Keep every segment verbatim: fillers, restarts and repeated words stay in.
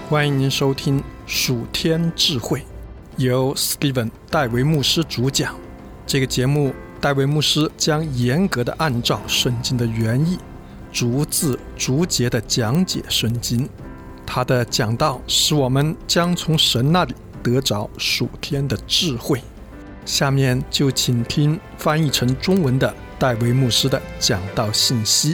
欢迎您收听属天智慧，由 Steven 戴维牧师主讲。这个节目，戴维牧师将严格的按照圣经的原意，逐字逐节的讲解圣经。他的讲道使我们将从神那里得着属天的智慧。下面就请听翻译成中文的戴维牧师的讲道信息。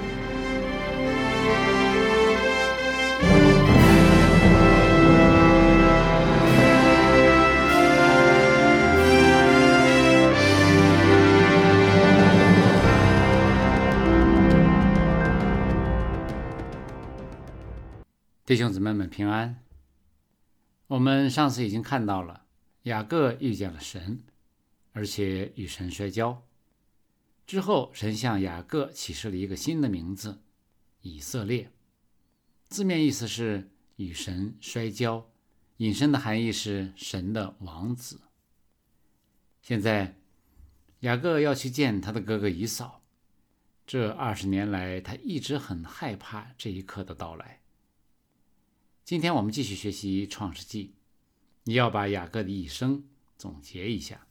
弟兄姊妹们平安。我们上次已经看到了雅各遇见了神，而且与神摔跤。之后神向雅各启示了一个新的名字，以色列。字面意思是与神摔跤，引申的含义是神的王子。现在雅各要去见他的哥哥以扫，这二十年来他一直很害怕这一刻的到来。今天我们继续学习创世纪，你要把雅各的一生总结一下。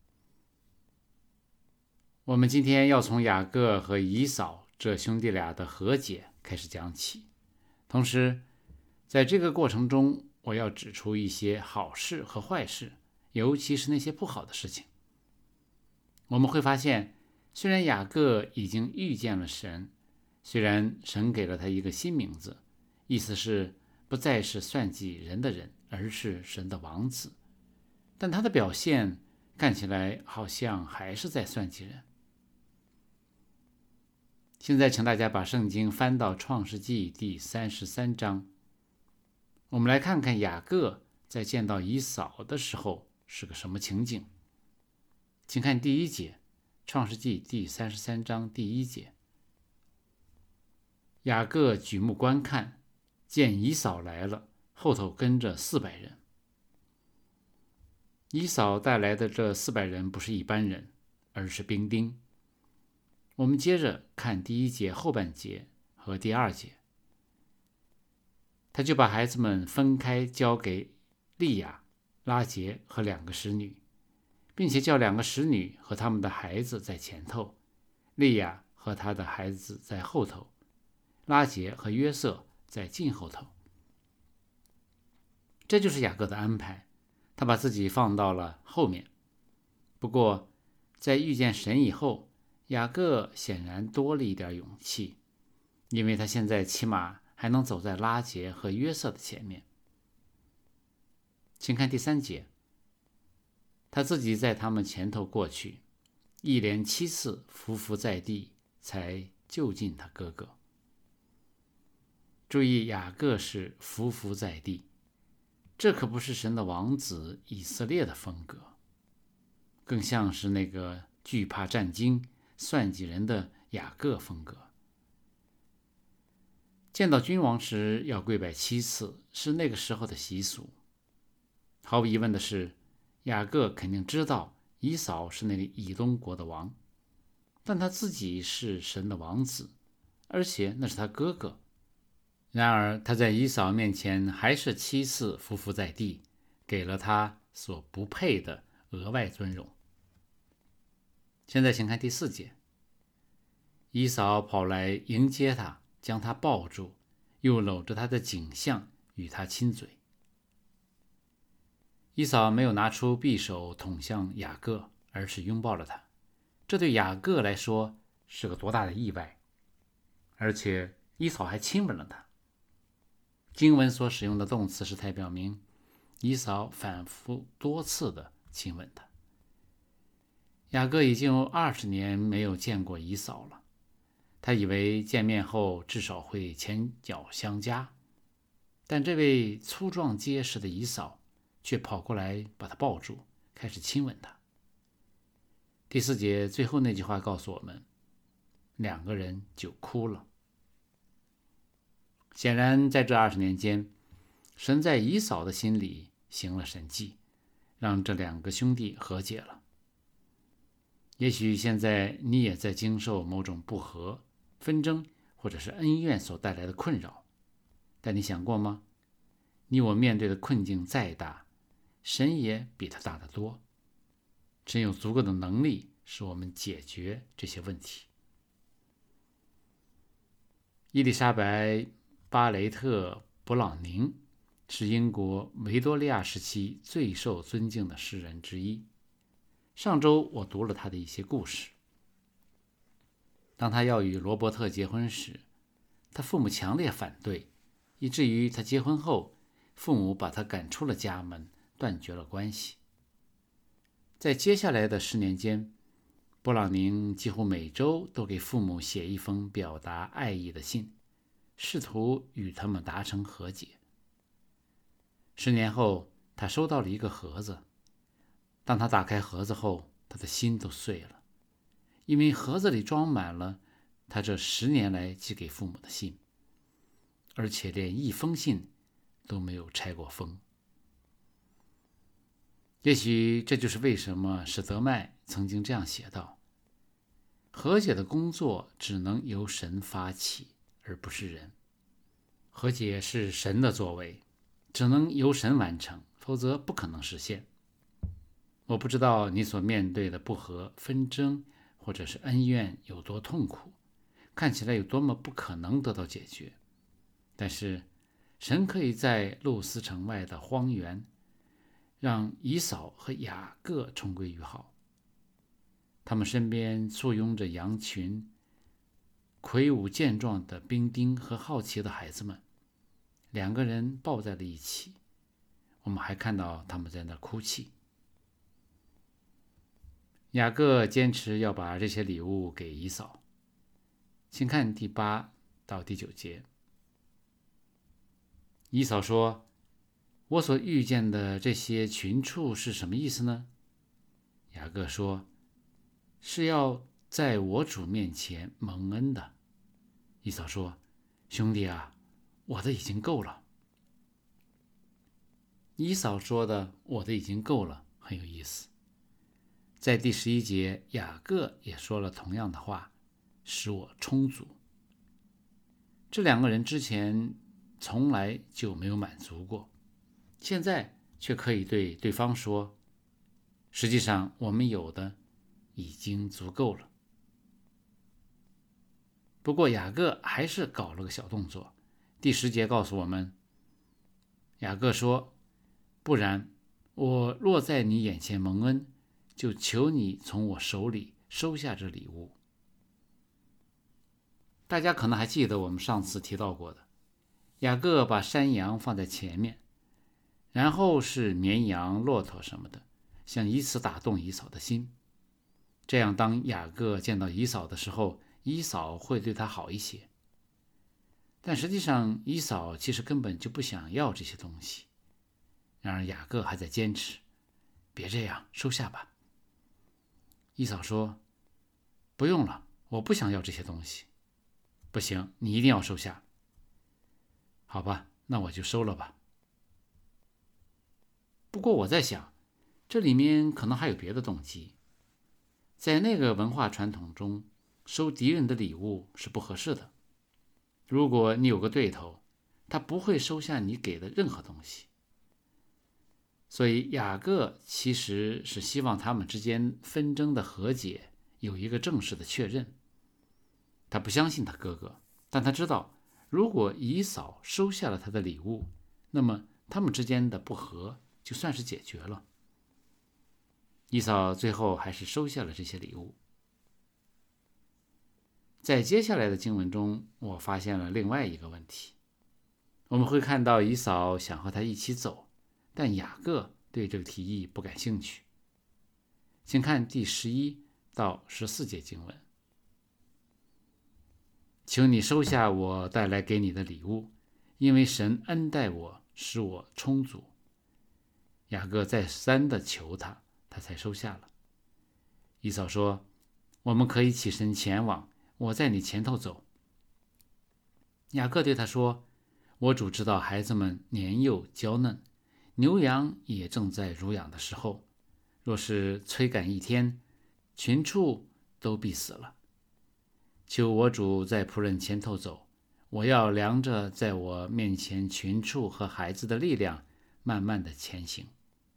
我们今天要从雅各和以扫这兄弟俩的和解开始讲起，同时在这个过程中，我要指出一些好事和坏事，尤其是那些不好的事情。我们会发现，虽然雅各已经遇见了神，虽然神给了他一个新名字，意思是不再是算计人的人，而是神的王子，但他的表现看起来好像还是在算计人。现在请大家把圣经翻到创世纪第三十三章，我们来看看雅各在见到以扫的时候是个什么情景。请看第一节，创世纪第三十三章第一节。雅各举目观看，见以扫来了，后头跟着四百人。以扫带来的这四百人不是一般人，而是兵丁。我们接着看第一节后半节和第二节。他就把孩子们分开交给利亚、拉结和两个使女，并且叫两个使女和他们的孩子在前头，利亚和他的孩子在后头，拉结和约瑟在近后头。这就是雅各的安排，他把自己放到了后面。不过在遇见神以后，雅各显然多了一点勇气，因为他现在起码还能走在拉结和约瑟的前面。请看第三节，他自己在他们前头过去，一连七次伏伏在地，才就近他哥哥。注意，雅各是伏伏在地，这可不是神的王子以色列的风格，更像是那个惧怕战惊、算计人的雅各风格。见到君王时要跪拜七次，是那个时候的习俗。毫无疑问的是，雅各肯定知道以扫是那里以东国的王，但他自己是神的王子，而且那是他哥哥。然而他在以扫面前还是七次伏伏在地，给了他所不配的额外尊荣。现在请看第四节，以扫跑来迎接他，将他抱住，又搂着他的颈项与他亲嘴。以扫没有拿出匕首捅向雅各，而是拥抱了他。这对雅各来说是个多大的意外，而且以扫还亲吻了他。经文所使用的动词时态表明，以扫反复多次的亲吻他。雅各已经有二十年没有见过以扫了，他以为见面后至少会前脚相加，但这位粗壮结实的以扫却跑过来把他抱住，开始亲吻他。第四节最后那句话告诉我们，两个人就哭了。显然在这二十年间，神在以扫的心里行了神迹，让这两个兄弟和解了。也许现在你也在经受某种不和、纷争或者是恩怨所带来的困扰，但你想过吗？ 你我面对的困境再大，神也比他大得多。神有足够的能力使我们解决这些问题。伊丽莎白·巴雷特·勃朗宁是英国维多利亚时期最受尊敬的诗人之一。上周我读了他的一些故事。当他要与罗伯特结婚时，他父母强烈反对，以至于他结婚后，父母把他赶出了家门，断绝了关系。在接下来的十年间，勃朗宁几乎每周都给父母写一封表达爱意的信，试图与他们达成和解。十年后，他收到了一个盒子。当他打开盒子后，他的心都碎了，因为盒子里装满了他这十年来寄给父母的信，而且连一封信都没有拆过封。也许这就是为什么史德迈曾经这样写道：和解的工作只能由神发起，而不是人。和解是神的作为，只能由神完成，否则不可能实现。我不知道你所面对的不和、纷争或者是恩怨有多痛苦，看起来有多么不可能得到解决。但是神可以在路斯城外的荒原让以扫和雅各重归于好。他们身边簇拥着羊群，魁梧健壮的兵丁和好奇的孩子们，两个人抱在了一起。我们还看到他们在那哭泣。雅各坚持要把这些礼物给以扫，请看第八到第九节。以扫说：我所遇见的这些群畜是什么意思呢？雅各说：是要在我主面前蒙恩的。以扫说：兄弟啊，我的已经够了。以扫说的我的已经够了很有意思。在第十一节，雅各也说了同样的话，使我充足。这两个人之前从来就没有满足过，现在却可以对对方说，实际上我们有的已经足够了。不过雅各还是搞了个小动作。第十节告诉我们，雅各说：不然我若在你眼前蒙恩，就求你从我手里收下这礼物。大家可能还记得我们上次提到过的，雅各把山羊放在前面，然后是绵羊、骆驼什么的，想以此打动以扫的心。这样当雅各见到以扫的时候，以扫会对他好一些。但实际上以扫其实根本就不想要这些东西。然而雅各还在坚持，别这样，收下吧。以扫说：不用了，我不想要这些东西。不行，你一定要收下。好吧，那我就收了吧。不过我在想，这里面可能还有别的动机。在那个文化传统中，收敌人的礼物是不合适的。如果你有个对头，他不会收下你给的任何东西。所以雅各其实是希望他们之间纷争的和解有一个正式的确认。他不相信他哥哥，但他知道如果以扫收下了他的礼物，那么他们之间的不和就算是解决了。以扫最后还是收下了这些礼物。在接下来的经文中，我发现了另外一个问题。我们会看到以扫想和他一起走，但雅各对这个提议不感兴趣。请看第十一到十四节经文。求你收下我带来给你的礼物，因为神恩待我，使我充足。雅各再三的求他，他才收下了。以扫说：我们可以起身前往，我在你前头走。雅各对他说：我主知道孩子们年幼娇嫩，牛羊也正在乳养的时候，若是催赶一天，群畜都必死了。求我主在仆人前头走， 我要量着在我面前群畜和孩子的力量，慢慢的前行。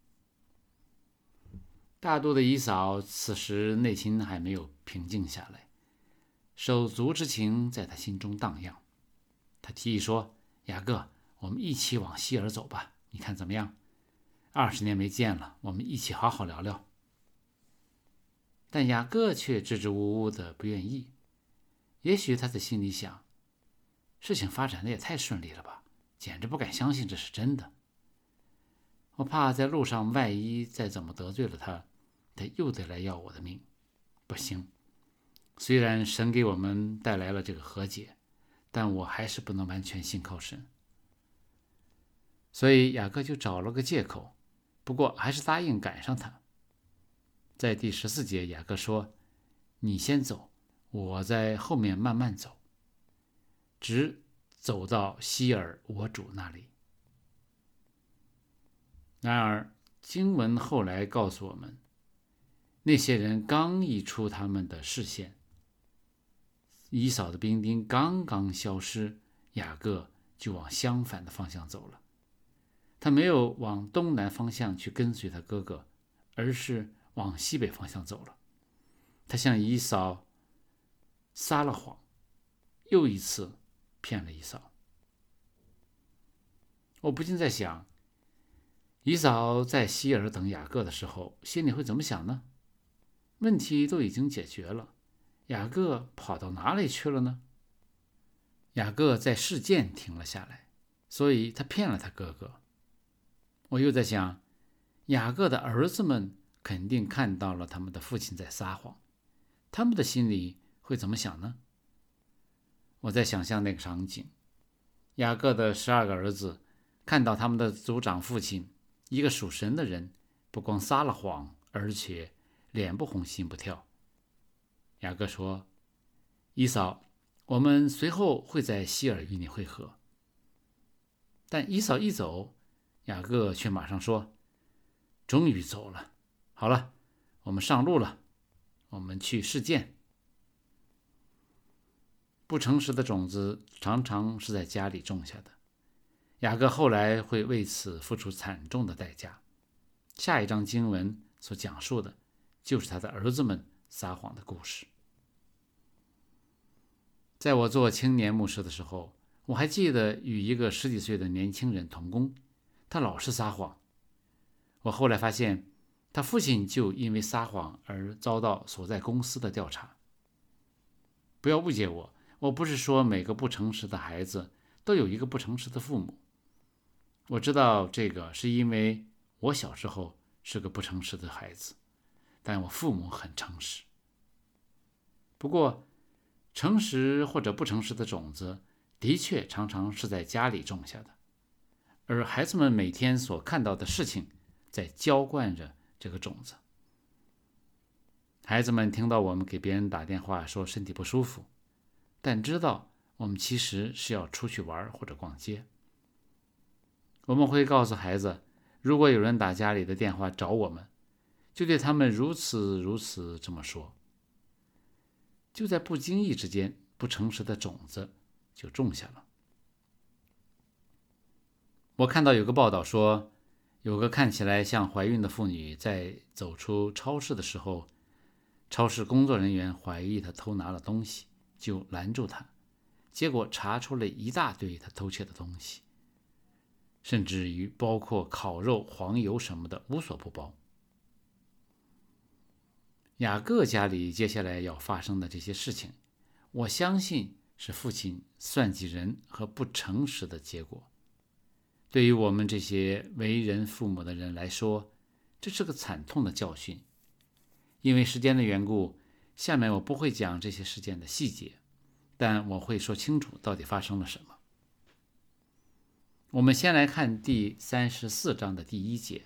大度的以扫此时内心还没有平静下来，手足之情在他心中荡漾。他提议说：雅各，我们一起往西珥走吧，你看怎么样？二十年没见了，我们一起好好聊聊。但雅各却支支吾吾的不愿意。也许他在心里想，事情发展的也太顺利了吧，简直不敢相信这是真的。我怕在路上万一再怎么得罪了他，他又得来要我的命。不行，虽然神给我们带来了这个和解，但我还是不能完全信靠神。所以雅各就找了个借口，不过还是答应赶上他。在第十四节，雅各说：你先走，我在后面慢慢走，直走到西珥我主那里。然而经文后来告诉我们，那些人刚一出他们的视线，以扫的兵丁刚刚消失，雅各就往相反的方向走了。他没有往东南方向去跟随他哥哥，而是往西北方向走了。他向以扫撒了谎，又一次骗了以扫。我不禁在想，以扫在西珥等雅各的时候，心里会怎么想呢？问题都已经解决了，雅各跑到哪里去了呢？雅各在示剑停了下来，所以他骗了他哥哥。我又在想，雅各的儿子们肯定看到了他们的父亲在撒谎，他们的心里会怎么想呢？我在想象那个场景，雅各的十二个儿子看到他们的族长父亲，一个属神的人，不光撒了谎，而且脸不红心不跳。雅各说：以扫，我们随后会在西珥与你会合。但以扫一走，雅各却马上说：终于走了，好了，我们上路了，我们去示剑。不诚实的种子常常是在家里种下的，雅各后来会为此付出惨重的代价。下一章经文所讲述的就是他的儿子们撒谎的故事。在我做青年牧师的时候，我还记得与一个十几岁的年轻人同工，他老是撒谎。我后来发现，他父亲就因为撒谎而遭到所在公司的调查。不要误解我，我不是说每个不诚实的孩子都有一个不诚实的父母。我知道这个是因为我小时候是个不诚实的孩子，但我父母很诚实。不过，诚实或者不诚实的种子的确常常是在家里种下的，而孩子们每天所看到的事情在浇灌着这个种子。孩子们听到我们给别人打电话说身体不舒服，但知道我们其实是要出去玩或者逛街。我们会告诉孩子，如果有人打家里的电话找我们，就对他们如此如此这么说。就在不经意之间，不诚实的种子就种下了。我看到有个报道说，有个看起来像怀孕的妇女在走出超市的时候，超市工作人员怀疑她偷拿了东西，就拦住她，结果查出了一大堆她偷窃的东西，甚至于包括烤肉、黄油什么的无所不包。雅各家里接下来要发生的这些事情，我相信是父亲算计人和不诚实的结果。对于我们这些为人父母的人来说，这是个惨痛的教训。因为时间的缘故，下面我不会讲这些事件的细节，但我会说清楚到底发生了什么。我们先来看第三十四章的第一节。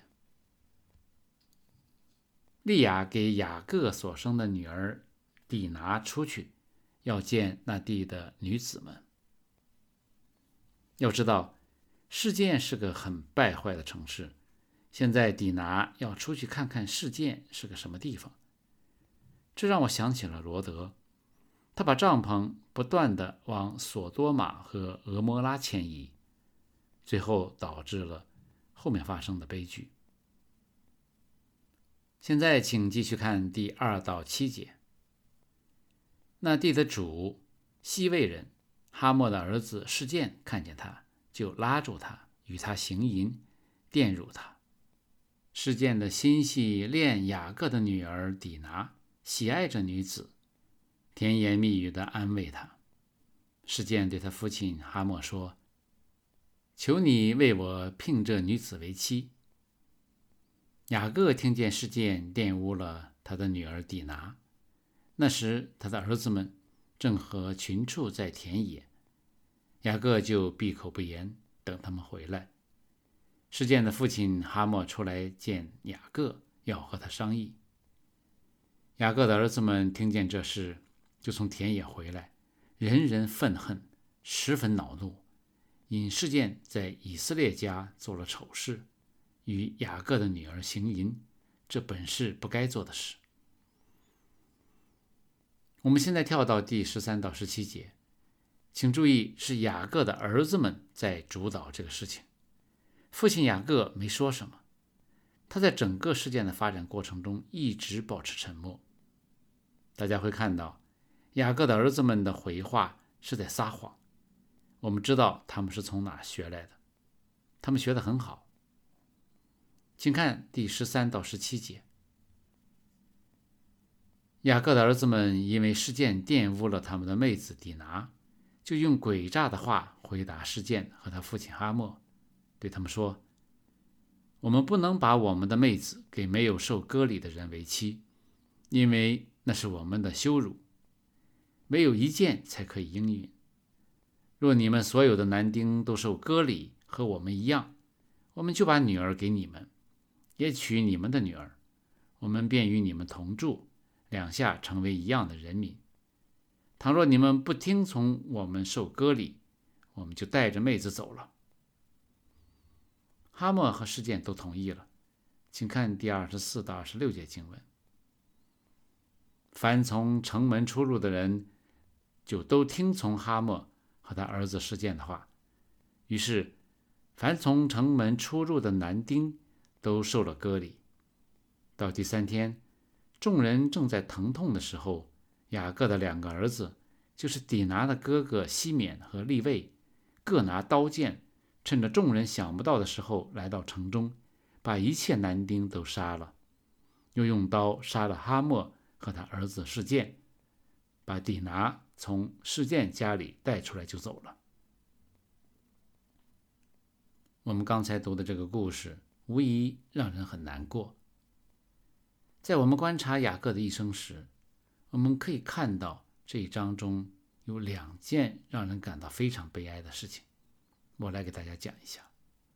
利亚给雅各所生的女儿底拿出去，要见那地的女子们。要知道，示剑是个很败坏的城市，现在底拿要出去看看示剑是个什么地方。这让我想起了罗德， 他把帐篷不断地往索多玛和俄摩拉迁移，最后导致了后面发生的悲剧。现在请继续看第二到七节。那地的主西魏人哈默的儿子示剑看见他，就拉住他，与他行淫，玷辱他。示剑的心系恋雅各的女儿底拿，喜爱这女子，甜言蜜语地安慰他。示剑对他父亲哈默说：求你为我聘这女子为妻。雅各听见示剑玷污了他的女儿底拿，那时他的儿子们正和群畜在田野，雅各就闭口不言，等他们回来。示剑的父亲哈默出来见雅各，要和他商议。雅各的儿子们听见这事，就从田野回来，人人愤恨，十分恼怒，因示剑在以色列家做了丑事，与雅各的女儿行淫，这本是不该做的事。我们现在跳到第十三到十七节，请注意，是雅各的儿子们在主导这个事情。父亲雅各没说什么，他在整个事件的发展过程中一直保持沉默。大家会看到，雅各的儿子们的回话是在撒谎。我们知道他们是从哪学来的，他们学得很好。请看第十三到十七节。雅各的儿子们因为示剑玷污了他们的妹子底拿，就用诡诈的话回答示剑和他父亲哈默，对他们说：我们不能把我们的妹子给没有受割礼的人为妻，因为那是我们的羞辱，唯有一件才可以应允。若你们所有的男丁都受割礼，和我们一样，我们就把女儿给你们，也娶你们的女儿，我们便与你们同住，两下成为一样的人民。倘若你们不听从我们受割礼，我们就带着妹子走了。哈默和示剑都同意了。请看第二十四到二十六节经文。凡从城门出入的人，就都听从哈默和他儿子示剑的话。于是，凡从城门出入的男丁都受了割礼。到第三天，众人正在疼痛的时候，雅各的两个儿子，就是底拿的哥哥西缅和利未，各拿刀剑，趁着众人想不到的时候来到城中，把一切男丁都杀了，又用刀杀了哈默和他儿子示剑，把底拿从示剑家里带出来就走了。我们刚才读的这个故事无疑让人很难过。在我们观察雅各的一生时，我们可以看到这一章中有两件让人感到非常悲哀的事情，我来给大家讲一下。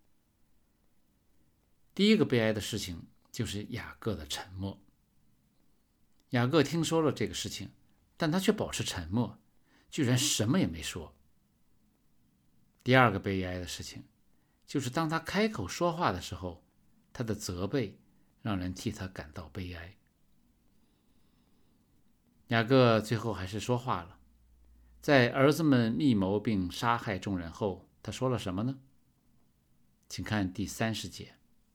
第一个悲哀的事情就是雅各的沉默。雅各听说了这个事情，但他却保持沉默，居然什么也没说。第二个悲哀的事情就是当他开口说话的时候，他的责备让人替他感到悲哀。雅各最后还是说话了，在儿子们密谋并杀害众人后，他说了什么呢？请看第三十节。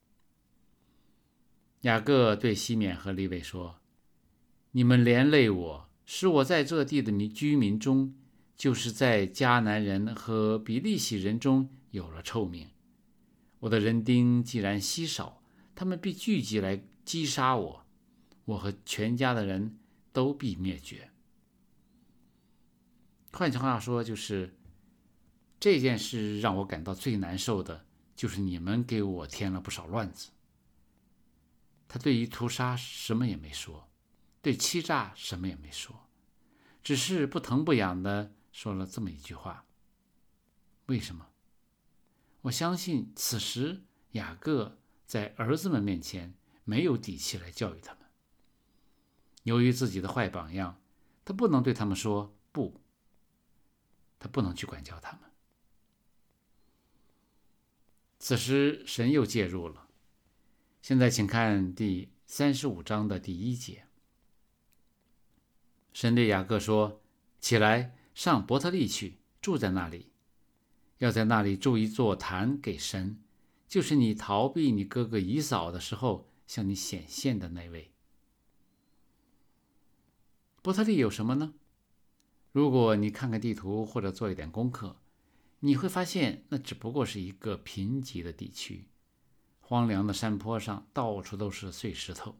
雅各对西缅和利未说：你们连累我，使我在这地的居民中，就是在迦南人和比利洗人中有了臭名。我的人丁既然稀少，他们必聚集来击杀我，我和全家的人都必灭绝。换句话说，就是这件事让我感到最难受的，就是你们给我添了不少乱子。他对于屠杀什么也没说，对欺诈什么也没说，只是不疼不痒的说了这么一句话。为什么？我相信此时雅各在儿子们面前没有底气来教育他们。由于自己的坏榜样，他不能对他们说不，他不能去管教他们。此时神又介入了。现在请看第三十五章的第一节。神对雅各说： 起来上伯特利去，住在那里，要在那里筑一座坛给神，就是你逃避你哥哥以扫的时候向你显现的那位。伯特利有什么呢？如果你看看地图或者做一点功课，你会发现那只不过是一个贫瘠的地区，荒凉的山坡上到处都是碎石头。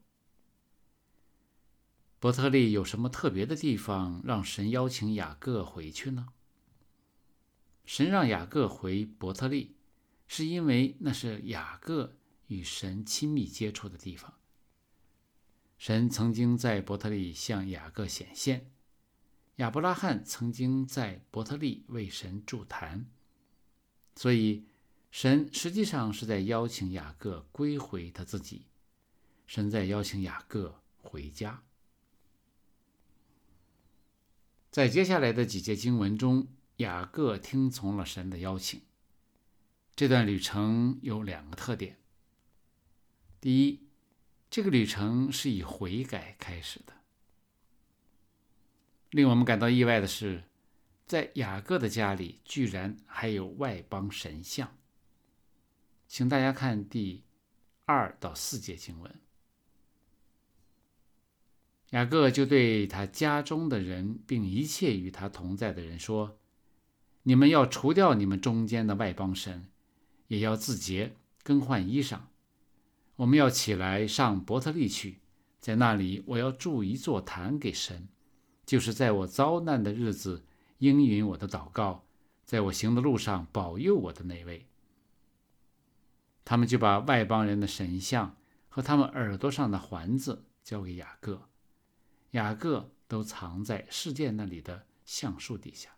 伯特利有什么特别的地方让神邀请雅各回去呢？神让雅各回伯特利，是因为那是雅各与神亲密接触的地方。神曾经在伯特利向雅各显现，亚伯拉罕曾经在伯特利为神筑坛，所以神实际上是在邀请雅各归回他自己，神在邀请雅各回家。在接下来的几节经文中，雅各听从了神的邀请。这段旅程有两个特点。第一，这个旅程是以悔改开始的。令我们感到意外的是，在雅各的家里居然还有外邦神像。请大家看第二到四节经文。雅各就对他家中的人并一切与他同在的人说，你们要除掉你们中间的外邦神，也要自洁，更换衣裳。我们要起来上伯特利去，在那里我要筑一座坛给神，就是在我遭难的日子应允我的祷告，在我行的路上保佑我的那位。他们就把外邦人的神像和他们耳朵上的环子交给雅各，雅各都藏在示剑那里的橡树底下。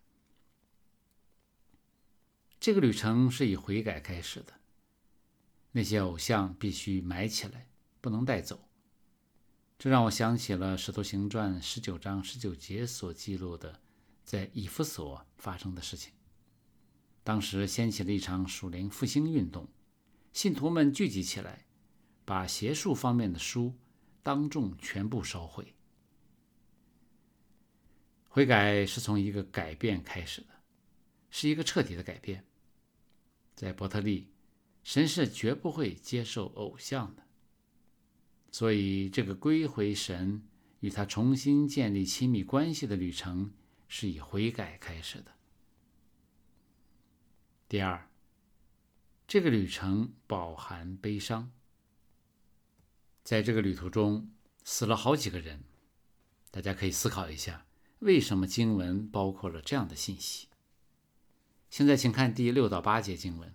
这个旅程是以悔改开始的，那些偶像必须埋起来，不能带走。这让我想起了《使徒行传》十九章十九节所记录的在以弗所发生的事情。当时掀起了一场属灵复兴运动，信徒们聚集起来，把邪术方面的书当众全部烧毁。悔改是从一个改变开始的，是一个彻底的改变。在伯特利，神是绝不会接受偶像的，所以这个归回神与他重新建立亲密关系的旅程是以悔改开始的。第二，这个旅程饱含悲伤。在这个旅途中死了好几个人，大家可以思考一下，为什么经文包括了这样的信息？现在请看第六到八节经文。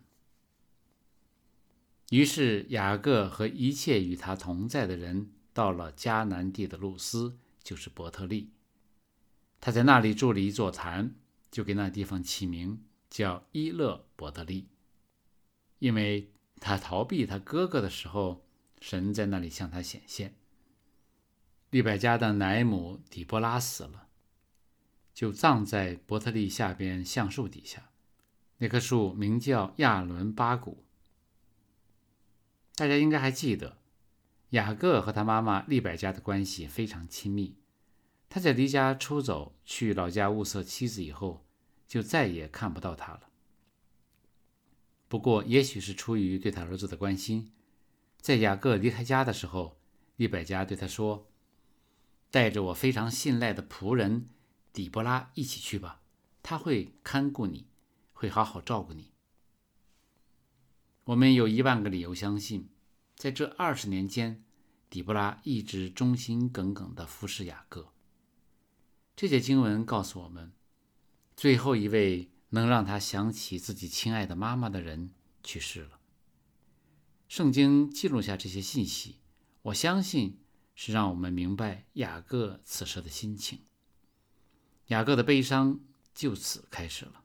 于是雅各和一切与他同在的人到了迦南地的路斯，就是伯特利。他在那里筑了一座坛，就给那地方起名叫伊勒伯特利，因为他逃避他哥哥的时候，神在那里向他显现。利百加的奶母底波拉死了，就葬在伯特利下边橡树底下，那棵树名叫亚伦巴谷。大家应该还记得，雅各和他妈妈利百加的关系非常亲密。他在离家出走去老家物色妻子以后，就再也看不到他了。不过也许是出于对他儿子的关心，在雅各离开家的时候，利百加对他说，带着我非常信赖的仆人底波拉一起去吧，他会看顾你，会好好照顾你。我们有一万个理由相信，在这二十年间，底波拉一直忠心耿耿地服侍雅各。这节经文告诉我们，最后一位能让他想起自己亲爱的妈妈的人去世了。圣经记录下这些信息，我相信是让我们明白雅各此时的心情。雅各的悲伤就此开始了。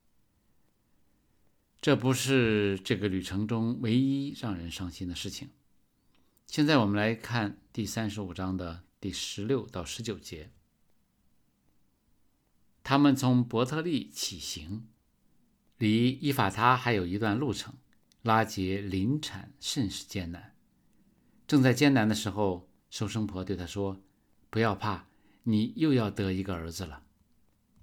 这不是这个旅程中唯一让人伤心的事情。现在我们来看第三十五章的第十六到十九节。他们从伯特利起行，离伊法他还有一段路程，拉结临产甚是艰难。正在艰难的时候，收生婆对他说，不要怕，你又要得一个儿子了。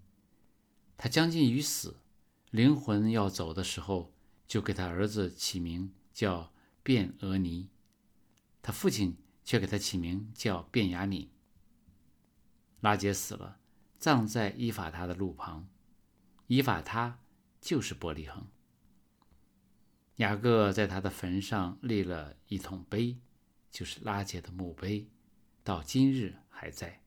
他将近于死，灵魂要走的时候，就给他儿子起名叫便俄尼，他父亲却给他起名叫便雅悯。拉结死了，葬在伊法他的路旁，伊法他就是伯利恒。雅各在他的坟上立了一桶碑，就是拉结的墓碑，到今日还在。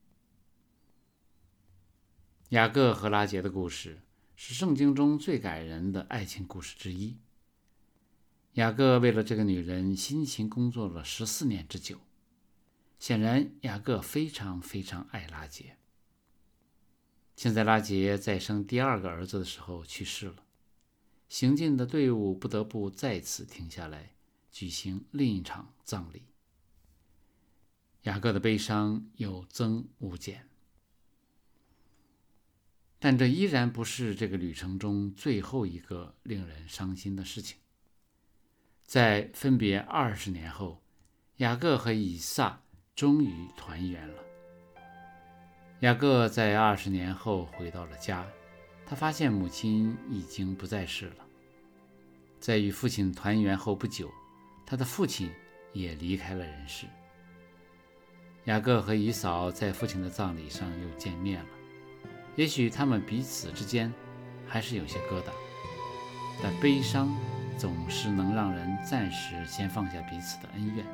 雅各和拉结的故事是圣经中最感人的爱情故事之一。雅各为了这个女人辛勤工作了十四年之久，显然雅各非常非常爱拉结。现在拉结在生第二个儿子的时候去世了，行进的队伍不得不再次停下来，举行另一场葬礼。雅各的悲伤有增无减，但这依然不是这个旅程中最后一个令人伤心的事情。在分别二十年后，雅各和以撒终于团圆了。雅各在二十年后回到了家，他发现母亲已经不在世了。在与父亲团圆后不久，他的父亲也离开了人世。雅各和以扫在父亲的葬礼上又见面了，也许他们彼此之间还是有些疙瘩，但悲伤总是能让人暂时先放下彼此的恩怨。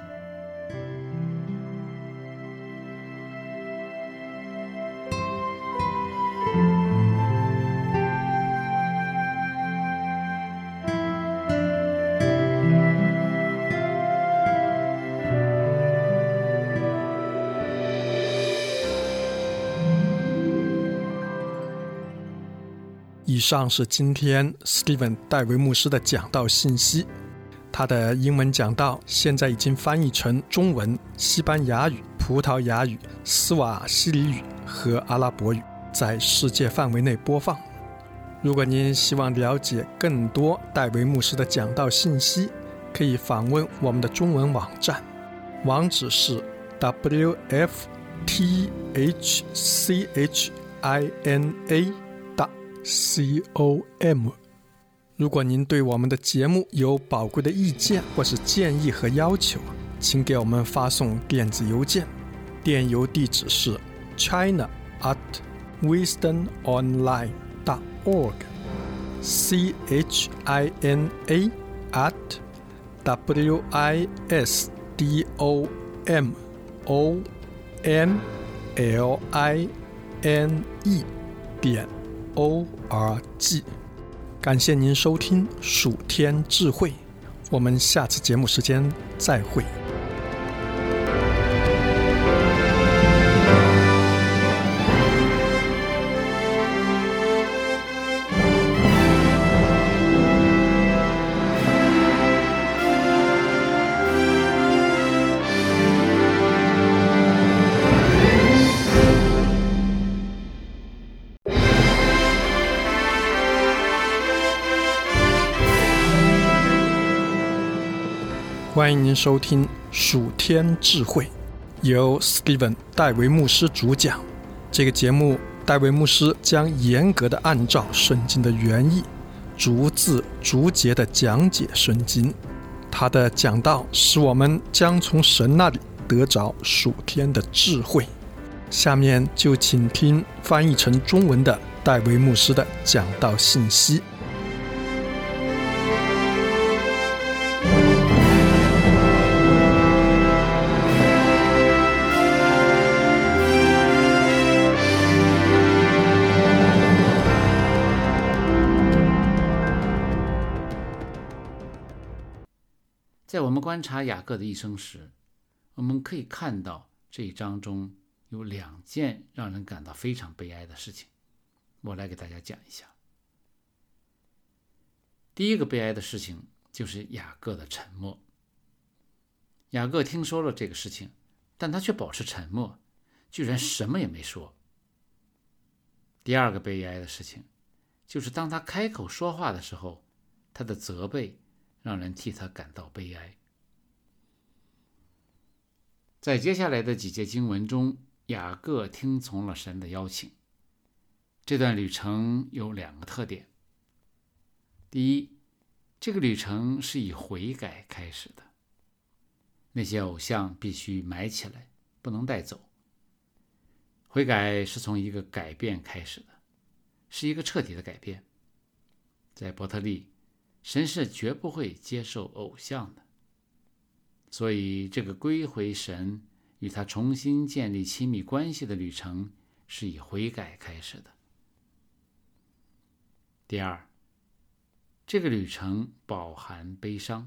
以上是今天 Steven 戴维牧师的讲道信息。他的英文讲道现在已经翻译成中文、西班牙语、葡萄牙语、斯瓦希里语和阿拉伯语，在世界范围内播放。如果您希望了解更多戴维牧师的讲道信息，可以访问我们的中文网站，网址是 w f t h c h i n a com。 如果您对我们的节目有宝贵的意见或是建议和要求，请给我们发送电子邮件，电邮地址是 china at wisdom online dot org c h i n a at w i s d o m o n l i n e 点 o r g。 感谢您收听属天智慧，我们下次节目时间再会。欢迎您收听属天智慧，由 Steven 戴维牧师主讲。这个节目，戴维牧师将严格的按照圣经的原意，逐字逐节的讲解圣经。他的讲道使我们将从神那里得着属天的智慧。下面就请听翻译成中文的戴维牧师的讲道信息。 在我们观察雅各的一生时，我们可以看到这一章中有两件让人感到非常悲哀的事情，我来给大家讲一下。第一个悲哀的事情就是雅各的沉默。雅各听说了这个事情，但他却保持沉默，居然什么也没说。第二个悲哀的事情就是当他开口说话的时候，他的责备让人替他感到悲哀。在接下来的几节经文中，雅各听从了神的邀请，这这段旅程有两个特点。第一，这个旅程是以悔改开始的，那些偶像必须埋起来，不能带走。悔改是从一个改变开始的，是一个彻底的改变。在伯特利，神是绝不会接受偶像的，所以这个归回神与他重新建立亲密关系的旅程是以悔改开始的。第二，这个旅程饱含悲伤。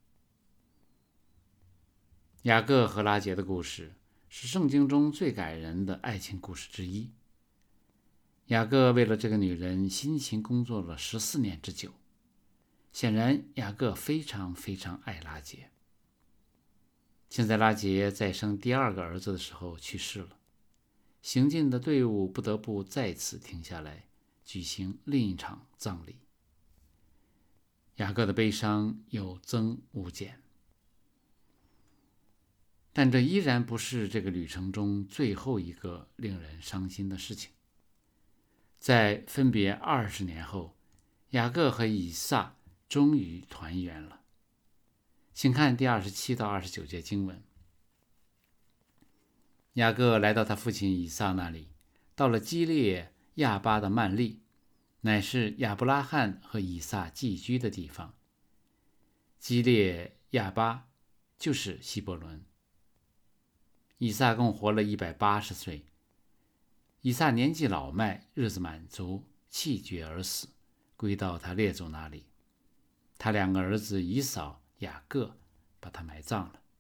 雅各和拉结的故事是圣经中最感人的爱情故事之一。雅各为了这个女人辛勤工作了十四年之久，显然雅各非常非常爱拉结。现在拉结在生第二个儿子的时候去世了，行进的队伍不得不再次停下来，举行另一场葬礼。雅各的悲伤有增无减，但这依然不是这个旅程中最后一个令人伤心的事情。在分别二十年后，雅各和以撒终于团圆了。请看第二十七到二十九节经文。雅各来到他父亲以撒那里，到了基列亚巴的曼利，乃是亚伯拉罕和以撒寄居的地方。基列亚巴就是希伯伦。以撒共活了一百八十岁。以撒年纪老迈，日子满足，气绝而死，归到他列祖那里。他两个儿子以扫、雅各把他埋葬了。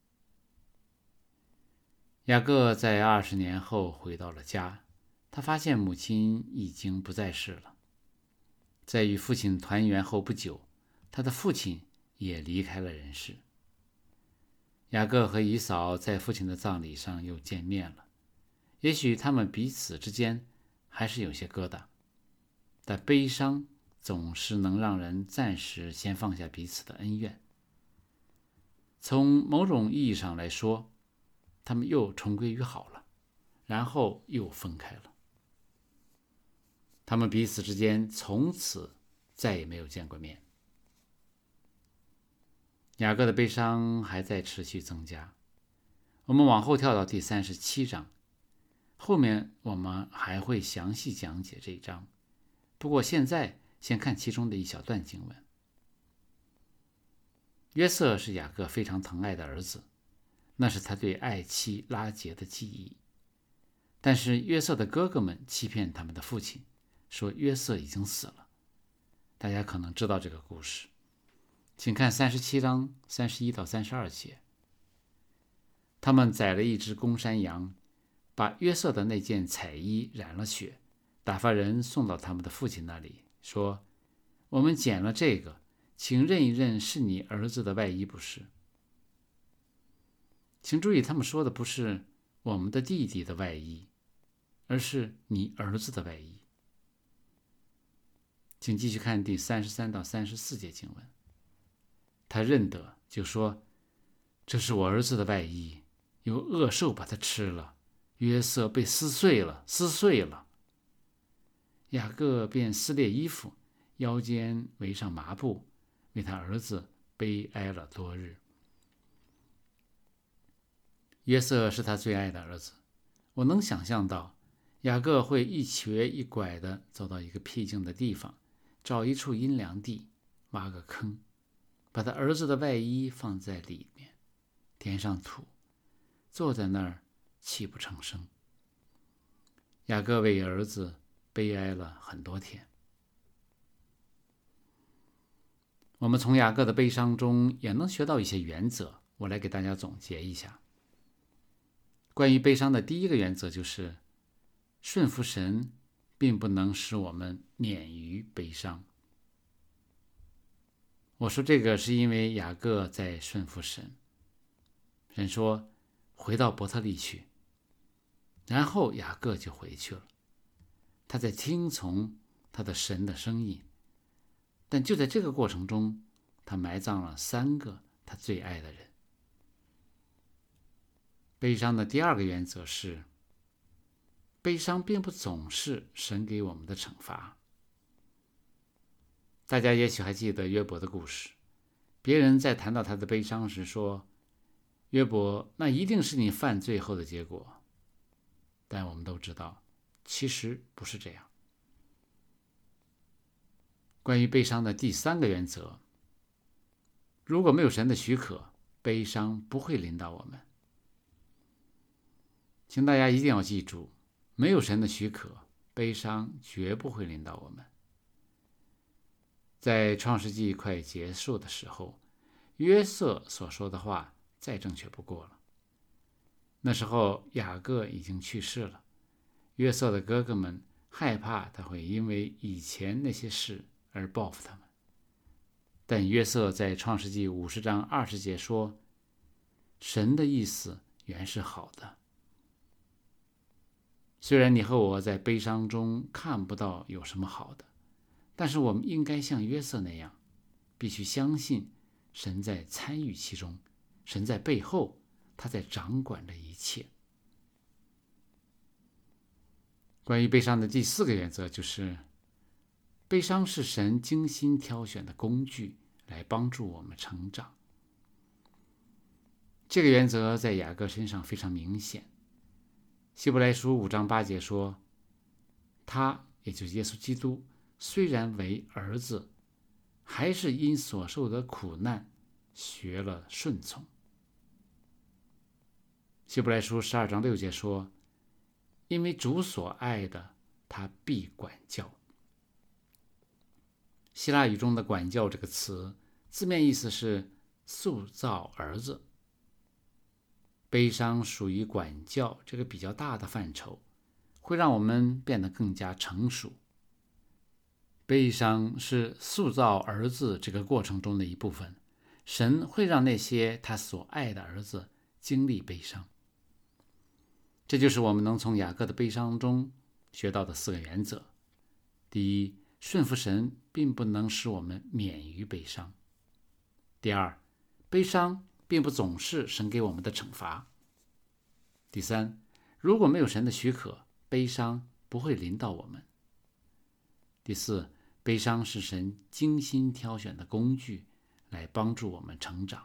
雅各在二十年后回到了家，他发现母亲已经不在世了。在与父亲团圆后不久，他的父亲也离开了人世。雅各和以扫在父亲的葬礼上又见面了。也许他们彼此之间还是有些疙瘩，但悲伤总是能让人暂时先放下彼此的恩怨。从某种意义上来说，他们又重归于好了，然后又分开了。他们彼此之间从此再也没有见过面。雅各的悲伤还在持续增加。我们往后跳到第三十七章，后面我们还会详细讲解这一章，不过现在先看其中的一小段经文。约瑟是雅各非常疼爱的儿子，那是他对爱妻拉结的记忆。但是约瑟的哥哥们欺骗他们的父亲，说约瑟已经死了。大家可能知道这个故事，请看三十七章三十一到三十二节。他们宰了一只公山羊，把约瑟的那件彩衣染了血，打发人送到他们的父亲那里，说：我们捡了这个，请认一认是你儿子的外衣不是？请注意，他们说的不是我们的弟弟的外衣，而是你儿子的外衣。请继续看第三十三到三十四节经文。他认得，就说：这是我儿子的外衣，有恶兽把它吃了，约瑟被撕碎了，撕碎了。雅各便撕裂衣服，腰间围上麻布，为他儿子悲哀了多日。约瑟是他最爱的儿子，我能想象到雅各会一瘸一拐地走到一个僻静的地方，找一处阴凉地，挖个坑，把他儿子的外衣放在里面，填上土，坐在那儿泣不成声。雅各为儿子悲哀了很多天。我们从雅各的悲伤中也能学到一些原则，我来给大家总结一下。关于悲伤的第一个原则就是顺服神并不能使我们免于悲伤。我说这个是因为雅各在顺服神。神说回到伯特利去，然后雅各就回去了。他在听从他的神的声音，但就在这个过程中，他埋葬了三个他最爱的人。悲伤的第二个原则是， 悲伤并不总是神给我们的惩罚。大家也许还记得约伯的故事，别人在谈到他的悲伤时说，约伯，那一定是你犯罪后的结果。但我们都知道，其实不是这样。关于悲伤的第三个原则，如果没有神的许可，悲伤不会临到我们。请大家一定要记住，没有神的许可，悲伤绝不会临到我们。在创世纪快结束的时候，约瑟所说的话再正确不过了。那时候雅各已经去世了，约瑟的哥哥们害怕他会因为以前那些事而报复他们。但约瑟在创世纪五十章二十节说，神的意思原是好的。虽然你和我在悲伤中看不到有什么好的，但是我们应该像约瑟那样，必须相信神在参与其中，神在背后，他在掌管着一切。关于悲伤的第四个原则就是，悲伤是神精心挑选的工具，来帮助我们成长。这个原则在雅各身上非常明显。希伯来书五章八节说，他也就是耶稣基督，虽然为儿子，还是因所受的苦难学了顺从。希伯来书十二章六节说，因为主所爱的，他必管教。希腊语中的管教这个词，字面意思是塑造儿子。悲伤属于管教这个比较大的范畴，会让我们变得更加成熟。悲伤是塑造儿子这个过程中的一部分，神会让那些他所爱的儿子经历悲伤。这就是我们能从雅各的悲伤中学到的四个原则。第一，顺服神并不能使我们免于悲伤。第二，悲伤并不总是神给我们的惩罚。第三，如果没有神的许可，悲伤不会临到我们。第四，悲伤是神精心挑选的工具，来帮助我们成长。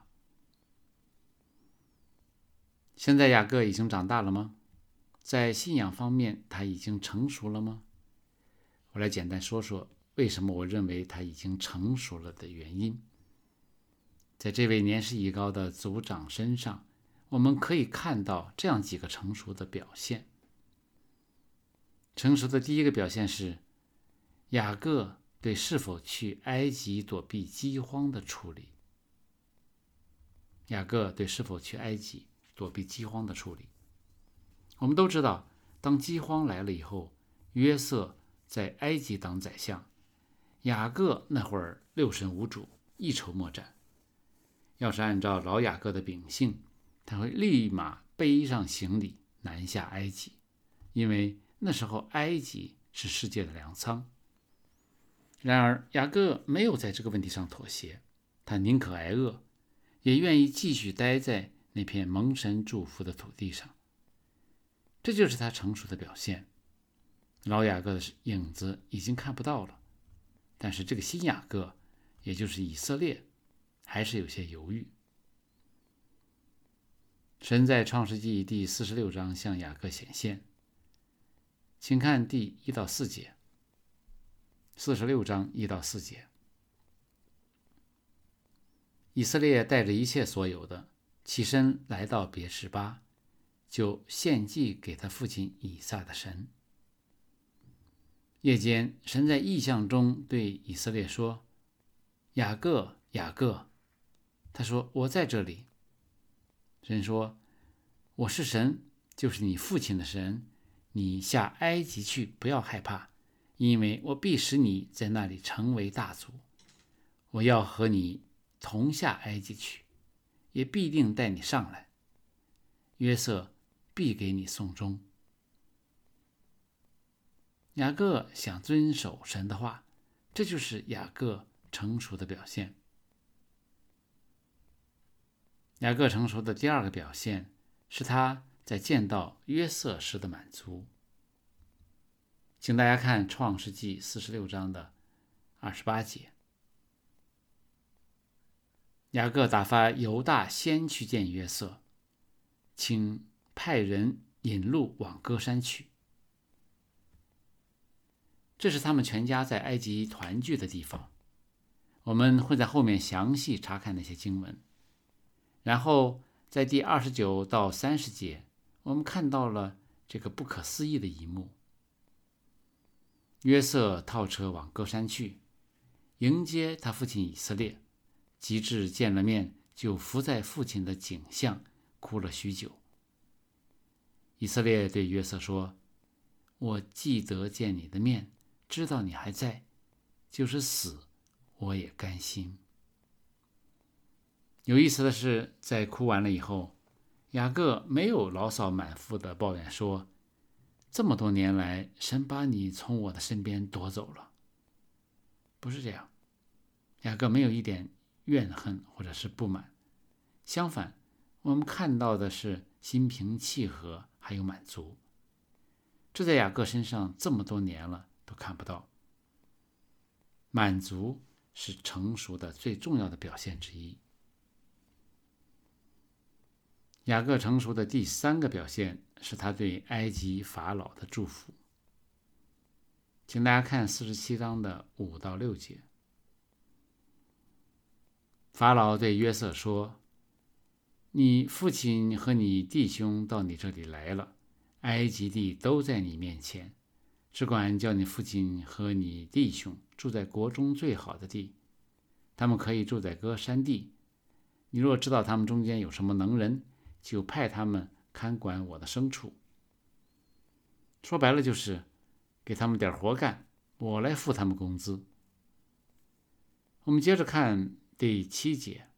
现在雅各已经长大了吗？在信仰方面，他已经成熟了吗？我来简单说说为什么我认为他已经成熟了的原因。在这位年事已高的族长身上，我们可以看到这样几个成熟的表现。成熟的第一个表现是雅各对是否去埃及躲避饥荒的处理。雅各对是否去埃及躲避饥荒的处理。我们都知道，当饥荒来了以后，约瑟在埃及当宰相，雅各那会儿六神无主，一筹莫展。要是按照老雅各的秉性，他会立马背上行李南下埃及，因为那时候埃及是世界的粮仓。然而雅各没有在这个问题上妥协，他宁可挨饿，也愿意继续待在那片蒙神祝福的土地上。这就是他成熟的表现。老雅各的影子已经看不到了，但是这个新雅各，也就是以色列，还是有些犹豫。神在创世纪第四十六章向雅各显现，请看第一到四节。四十六章一到四节，以色列带着一切所有的，起身来到别是巴，就献祭给他父亲以撒的神。夜间，神在异象中对以色列说：“雅各，雅各。”他说：“我在这里。”神说：“我是神，就是你父亲的神。你下埃及去，不要害怕，因为我必使你在那里成为大族。我要和你同下埃及去，也必定带你上来。约瑟必给你送终。”雅各想遵守神的话，这就是雅各成熟的表现。雅各成熟的第二个表现是他在见到约瑟时的满足。 请大家看创世纪四十六章的二十八节。雅各打发犹大先去见约瑟，请派人引路往歌山去。这是他们全家在埃及团聚的地方。我们会在后面详细查看那些经文。然后在第二十九到三十节，我们看到了这个不可思议的一幕。约瑟套车往歌山去，迎接他父亲以色列，及至见了面，就伏在父亲的颈项，哭了许久。以色列对约瑟说：“我既得见你的面，知道你还在，就是死，我也甘心。”有意思的是，在哭完了以后，雅各没有牢骚满腹的抱怨说：“这么多年来，神把你从我的身边夺走了。”不是这样，雅各没有一点怨恨或者是不满，相反，我们看到的是心平气和，还有满足。这在雅各身上这么多年了都看不到。满足是成熟的最重要的表现之一。雅各成熟的第三个表现是他对埃及法老的祝福。请大家看四十七章的五到六节。法老对约瑟说：“你父亲和你弟兄到你这里来了，埃及地都在你面前，只管叫你父亲和你弟兄住在国中最好的地，他们可以住在歌山地。你若知道他们中间有什么能人，就派他们看管我的牲畜。”说白了就是给他们点活干，我来付他们工资。我们接着看第七节。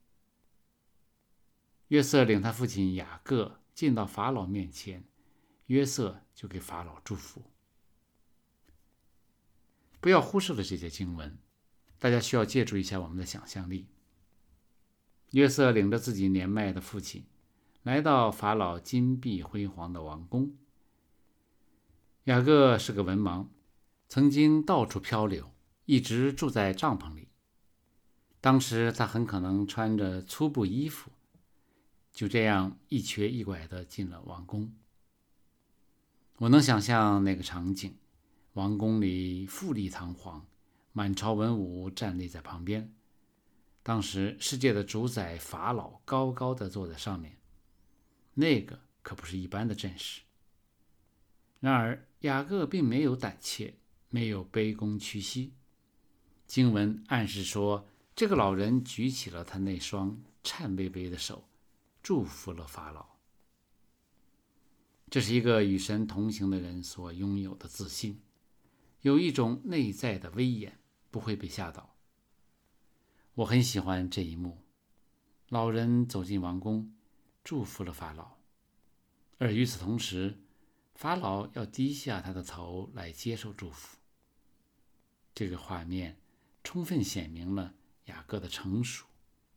约瑟领他父亲雅各进到法老面前，约瑟就给法老祝福。不要忽视了这些经文，大家需要借助一下我们的想象力。约瑟领着自己年迈的父亲来到法老金碧辉煌的王宫。雅各是个文盲，曾经到处漂流，一直住在帐篷里。当时他很可能穿着粗布衣服，就这样一瘸一拐地进了王宫。我能想象那个场景，王宫里富丽堂皇，满朝文武站立在旁边。当时世界的主宰法老高高地坐在上面，那个可不是一般的阵势。然而雅各并没有胆怯，没有卑躬屈膝。经文暗示说，这个老人举起了他那双颤巍巍的手，祝福了法老。这是一个与神同行的人所拥有的自信，有一种内在的威严，不会被吓倒。我很喜欢这一幕，老人走进王宫，祝福了法老，而与此同时，法老要低下他的头来接受祝福。这个画面充分显明了雅各的成熟。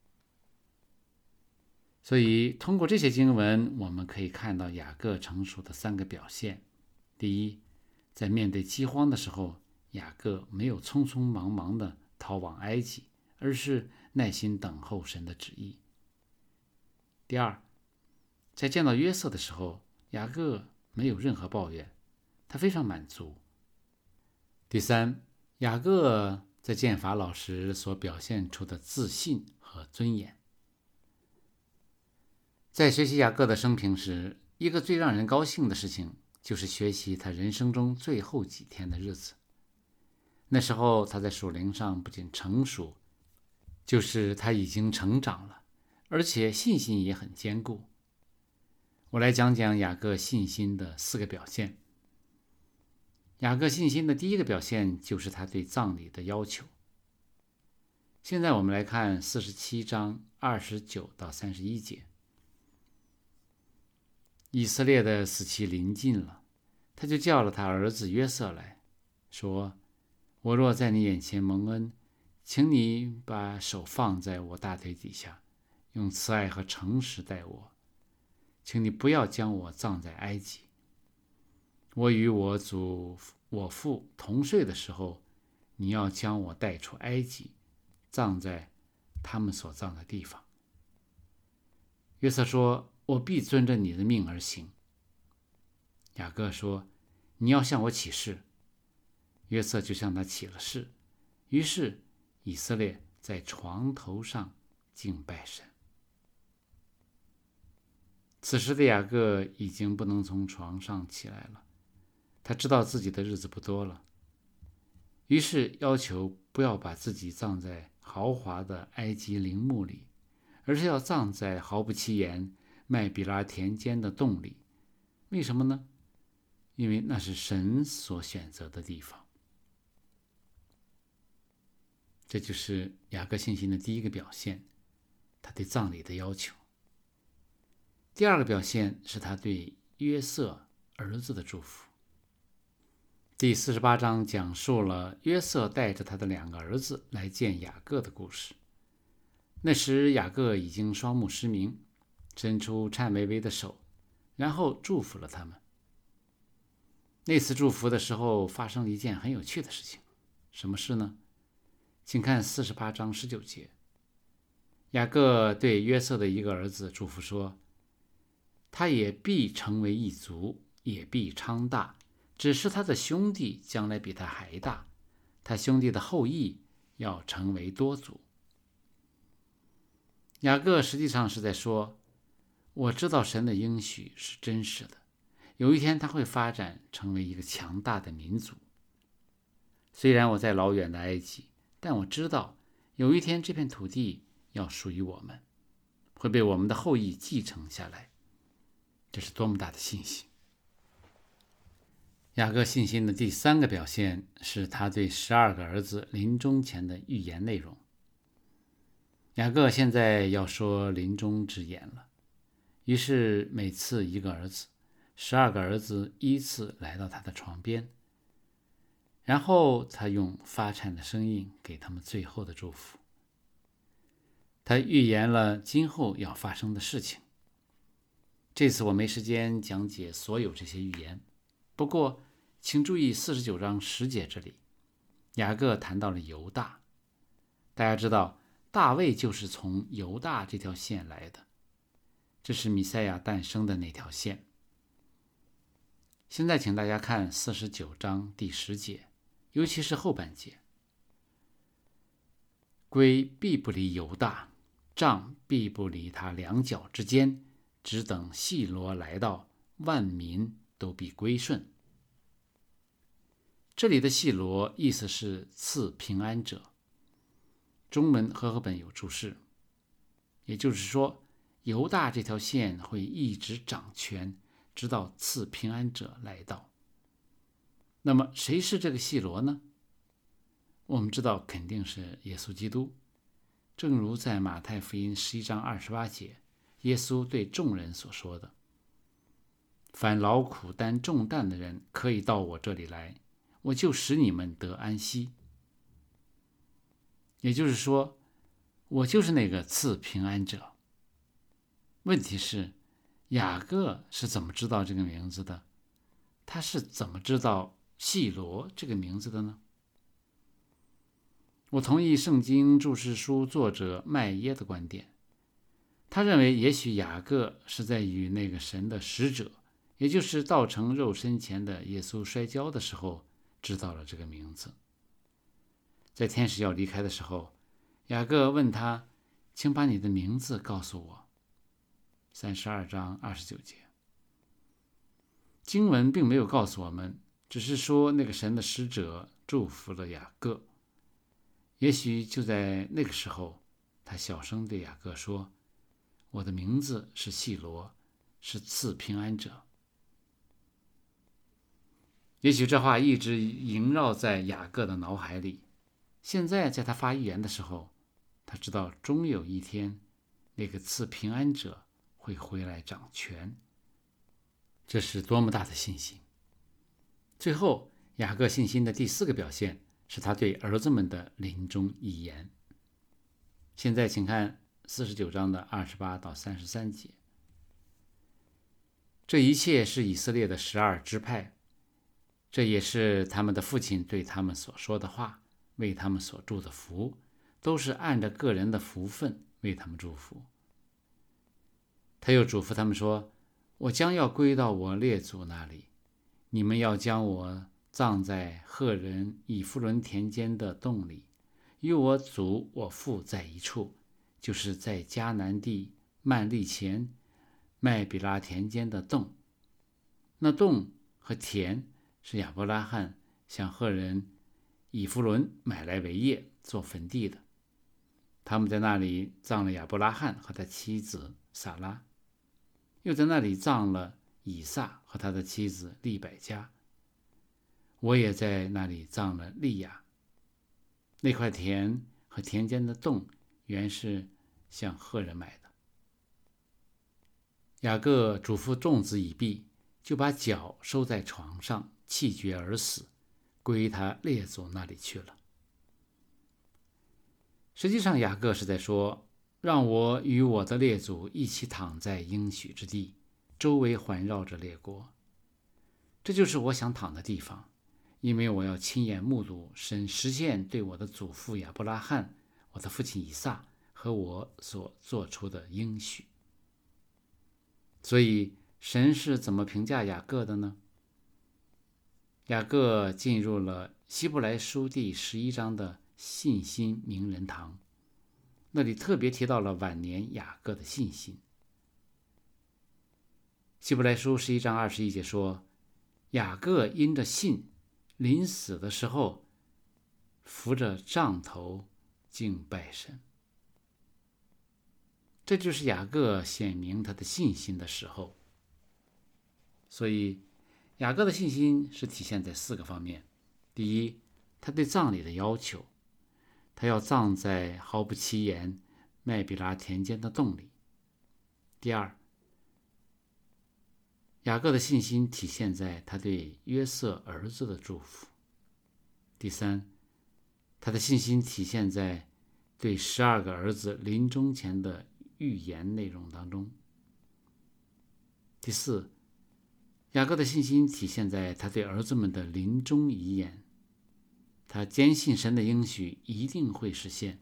所以通过这些经文，我们可以看到雅各成熟的三个表现。第一，在面对饥荒的时候，雅各没有匆匆忙忙地逃往埃及，而是耐心等候神的旨意。第二，在见到约瑟的时候，雅各没有任何抱怨，他非常满足。第三，雅各在见法老时所表现出的自信和尊严。在学习雅各的生平时，一个最让人高兴的事情就是学习他人生中最后几天的日子。那时候他在属灵上不仅成熟，就是他已经成长了，而且信心也很坚固。我来讲讲雅各信心的四个表现。雅各信心的第一个表现就是他对葬礼的要求。现在我们来看四十七章二十九到三十一节。以色列的死期临近了，他就叫了他儿子约瑟来，说：“我若在你眼前蒙恩，请你把手放在我大腿底下，用慈爱和诚实待我。请你不要将我葬在埃及。我与我祖我父同睡的时候，你要将我带出埃及，葬在他们所葬的地方。约瑟说，我必遵着你的命而行。雅各说，你要向我起誓。约瑟就向他起了誓。于是以色列在床头上敬拜神。此时的雅各已经不能从床上起来了，他知道自己的日子不多了，于是要求不要把自己葬在豪华的埃及陵墓里，而是要葬在毫不起眼麦比拉田间的洞里。为什么呢？因为那是神所选择的地方。这就是雅各信心的第一个表现，他对葬礼的要求。第二个表现是他对约瑟儿子的祝福。第四十八章讲述了约瑟带着他的两个儿子来见雅各的故事。那时雅各已经双目失明，伸出颤巍巍的手，然后祝福了他们。那次祝福的时候发生了一件很有趣的事情。什么事呢？请看四十八章十九节。雅各对约瑟的一个儿子祝福说，他也必成为一族，也必昌大，只是他的兄弟将来比他还大，他兄弟的后裔要成为多族。雅各实际上是在说，我知道神的应许是真实的，有一天他会发展成为一个强大的民族。虽然我在老远的埃及，但我知道有一天这片土地要属于我们，会被我们的后裔继承下来。这是多么大的信心！雅各信心的第三个表现是他对十二个儿子临终前的预言内容。雅各现在要说临终之言了，于是每次一个儿子，十二个儿子依次来到他的床边，然后他用发颤的声音给他们最后的祝福。他预言了今后要发生的事情。这次我没时间讲解所有这些预言，不过请注意四十九章十节这里，雅各谈到了犹大。大家知道大卫就是从犹大这条线来的，这是弥赛亚诞生的那条线。现在请大家看四十九章第十节，尤其是后半节。龟必不离犹大，杖必不离他两脚之间，只等细罗来到，万民都必归顺。这里的细罗意思是赐平安者，中文和合本有注释，也就是说犹大这条线会一直掌权，直到赐平安者来到。那么谁是这个细罗呢？我们知道肯定是耶稣基督，正如在马太福音十一章二十八节，耶稣对众人所说的，凡劳苦担重担的人可以到我这里来，我就使你们得安息。也就是说，我就是那个赐平安者。问题是，雅各是怎么知道这个名字的？他是怎么知道细罗这个名字的呢？我同意圣经注释书作者麦耶的观点，他认为也许雅各是在与那个神的使者，也就是道成肉身前的耶稣摔跤的时候知道了这个名字。在天使要离开的时候，雅各问他，请把你的名字告诉我。三十二章二十九节。经文并没有告诉我们，只是说那个神的使者祝福了雅各。也许就在那个时候，他小声对雅各说，我的名字是细罗，是赐平安者。也许这话一直萦绕在雅各的脑海里。现在在他发预言的时候，他知道终有一天那个赐平安者会回来掌权。这是多么大的信心！最后，雅各信心的第四个表现是他对儿子们的临终遗言。现在请看四十九章的二十八到三十三节。这一切是以色列的十二支派， 这也是他们的父亲对他们所说的话，为他们所祝的福，都是按着个人的福分为他们祝福。他又嘱咐他们说，我将要归到我列祖那里，你们要将我葬在赫人以弗伦田间的洞里，与我祖我父在一处，就是在迦南地曼利前麦比拉田间的洞。那洞和田是亚伯拉罕向赫人以弗伦买来为业做坟地的，他们在那里葬了亚伯拉罕和他妻子撒拉，又在那里葬了以撒和他的妻子利百加。我也在那里葬了利亚。那块田和田间的洞原是向赫人买的。雅各嘱咐众子已毕，就把脚收在床上，气绝而死，归他列祖那里去了。实际上雅各是在说，让我与我的列祖一起躺在应许之地，周围环绕着列国。这就是我想躺的地方，因为我要亲眼目睹神实现对我的祖父亚伯拉罕、我的父亲以撒和我所做出的应许。所以神是怎么评价雅各的呢？雅各进入了希伯来书第十一章的信心名人堂，那里特别提到了晚年雅各的信心。希伯来书十一章二十一节说，雅各因着信，临死的时候扶着杖头敬拜神。这就是雅各显明他的信心的时候。所以雅各的信心是体现在四个方面。第一，他对葬礼的要求，他要葬在毫不起眼麦比拉田间的洞里。第二，雅各的信心体现在他对约瑟儿子的祝福。第三，他的信心体现在对十二个儿子临终前的预言内容当中。第四，雅各的信心体现在他对儿子们的临终遗言，他坚信神的应许一定会实现。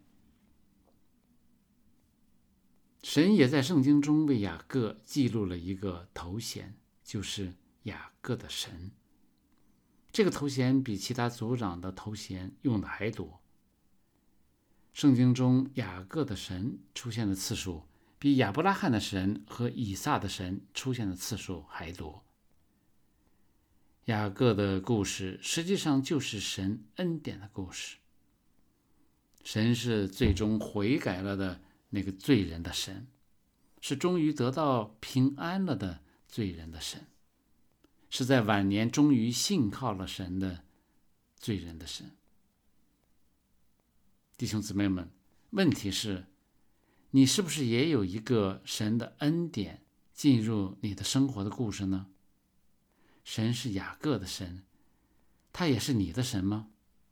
神也在圣经中为雅各记录了一个头衔，就是雅各的神。这个头衔比其他族长的头衔用的还多。圣经中雅各的神出现的次数比亚伯拉罕的神和以撒的神出现的次数还多。雅各的故事实际上就是神恩典的故事。神是最终悔改了的那个罪人的神，是终于得到平安了的罪人的神，是在晚年终于信靠了神的罪人的神。弟兄姊妹们，问题是，你是不是也有一个神的恩典进入你的生活的故事呢？神是雅各的神，他也是你的神吗？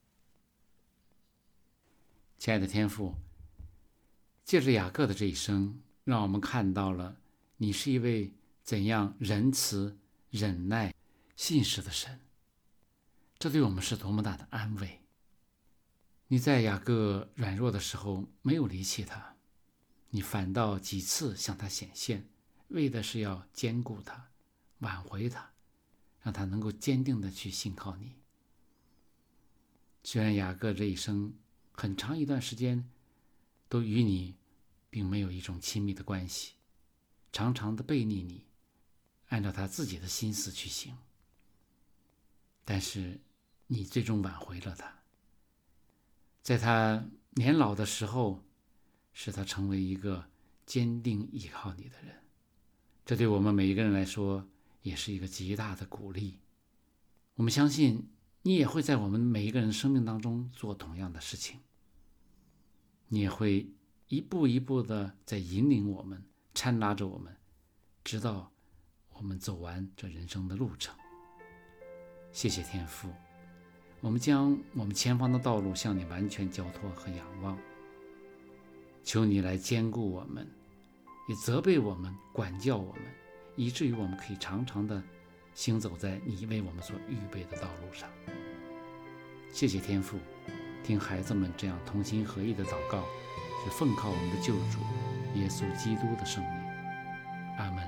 亲爱的天父，借着雅各的这一生，让我们看到了你是一位怎样仁慈、忍耐、信实的神，这对我们是多么大的安慰。你在雅各软弱的时候没有离弃他，你反倒几次向他显现，为的是要兼顾他，挽回他，让他能够坚定的去信靠你。虽然雅各这一生很长一段时间都与你并没有一种亲密的关系，常常的背逆你，按照他自己的心思去行，但是你最终挽回了他，在他年老的时候使他成为一个坚定依靠你的人。这对我们每一个人来说也是一个极大的鼓励。我们相信你也会在我们每一个人生命当中做同样的事情，你也会一步一步的在引领我们，搀拉着我们，直到我们走完这人生的路程。谢谢天父，我们将我们前方的道路向你完全交托和仰望，求你来坚固我们，也责备我们，管教我们，以至于我们可以常常的行走在你为我们所预备的道路上。谢谢天父，听孩子们这样同心合意的祷告，是奉靠我们的救主耶稣基督的圣名。阿们。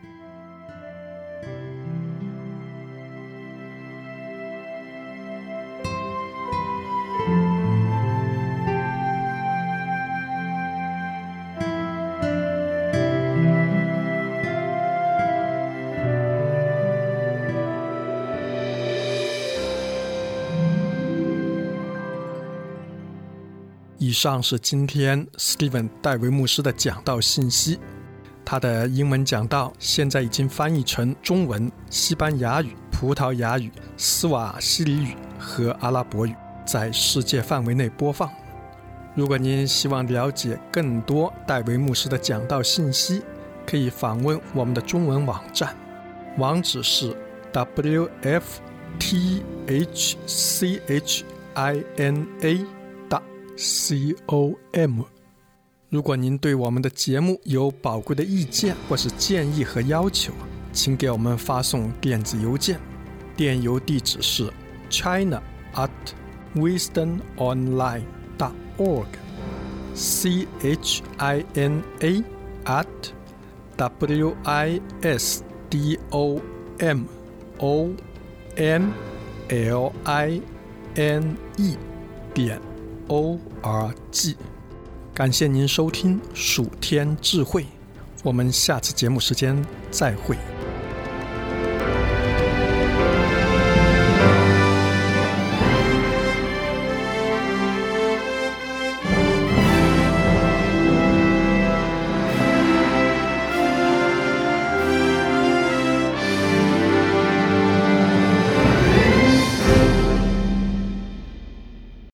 以上是今天 Steven 戴维牧师的讲道信息。他的英文讲道现在已经翻译成中文、西班牙语、葡萄牙语、斯瓦希里语和阿拉伯语，在世界范围内播放。如果您希望了解更多戴维牧师的讲道信息，可以访问我们的中文网站，网址是 w f t h c h i n a com。 如果您对我们的节目有宝贵的意见或是建议和要求，请给我们发送电子邮件，电邮地址是 china at wisdom online dot org c h i n a at w i s d o m o n l i n e 点 O R G。 感谢您收听蜀天智慧，我们下次节目时间再会。